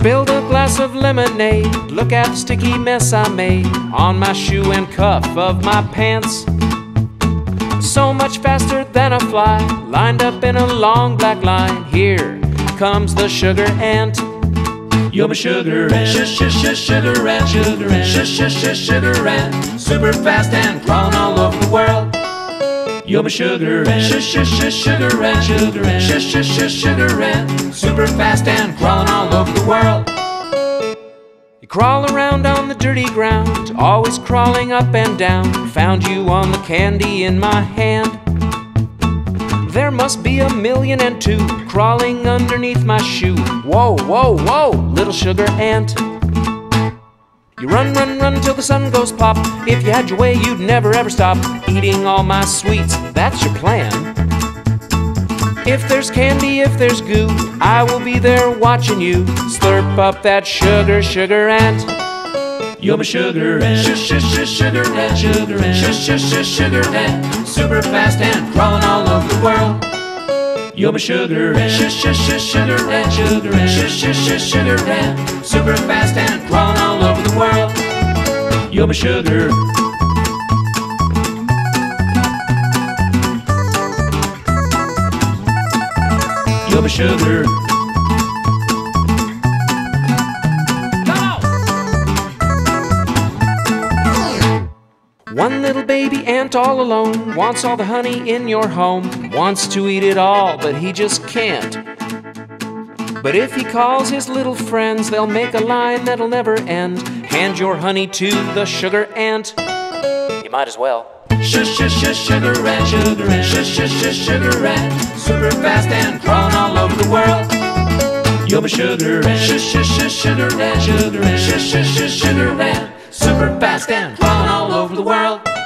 Spilled a glass of lemonade. Look at the sticky mess I made on my shoe and cuff of my pants. So much faster than a fly, lined up in a long black line. Here comes the sugar ant. You're my sugar ant, sugar ant, sugar ant, sugar ant, super fast and crawling all over the world. You're my sugar ant, sugar ant, sugar ant, sugar ant, super fast and crawling all over the world. You crawl around on the dirty ground, always crawling up and down. Found you on the candy in my hand. There must be 1,000,002 crawling underneath my shoe. Whoa, whoa, whoa, little sugar ant. You run, run, run till the sun goes pop. If you had your way, you'd never ever stop eating all my sweets. That's your plan. If there's candy, if there's goo, I will be there watching you slurp up that sugar, sugar ant. You're my sugar ant, sugar ant, sugar ant, sugar ant, super fast and crawling all over the world. You're my sugar ant, sugar ant, sugar ant, sugar ant, super fast and crawling all over the world. You're my sugar. You're my sugar. One little baby ant all alone wants all the honey in your home, wants to eat it all, but he just can't. But if he calls his little friends, they'll make a line that'll never end. Hand your honey to the sugar ant. You might as well. Sugar ant, sugar ant, sugar ant, super fast and crawling all over the world. You're my sugar ant, sugar ant, sugar ant, sugar ant, super fast and crawling all over the world.